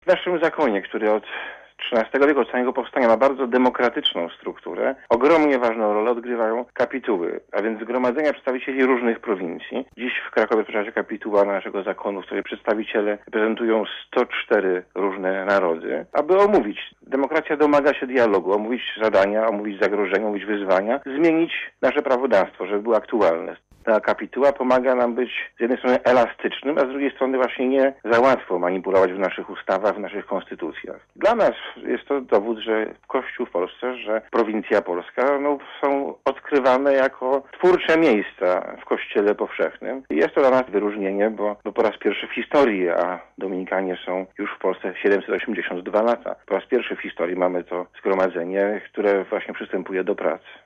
W naszym zakonie, który od XIII wieku, od samego powstania ma bardzo demokratyczną strukturę, ogromnie ważną rolę odgrywają kapituły, a więc zgromadzenia przedstawicieli różnych prowincji. Dziś w Krakowie rozpoczyna się kapituła naszego zakonu, w której przedstawiciele reprezentują 104 różne narody, aby omówić. Demokracja domaga się dialogu, omówić zadania, omówić zagrożenia, omówić wyzwania, zmienić nasze prawodawstwo, żeby było aktualne. Ta kapituła pomaga nam być z jednej strony elastycznym, a z drugiej strony właśnie nie za łatwo manipulować w naszych ustawach, w naszych konstytucjach. Dla nas jest to dowód, że Kościół w Polsce, że prowincja polska są odkrywane jako twórcze miejsca w Kościele powszechnym. I jest to dla nas wyróżnienie, bo po raz pierwszy w historii, a Dominikanie są już w Polsce 782 lata, po raz pierwszy w historii mamy to zgromadzenie, które właśnie przystępuje do pracy.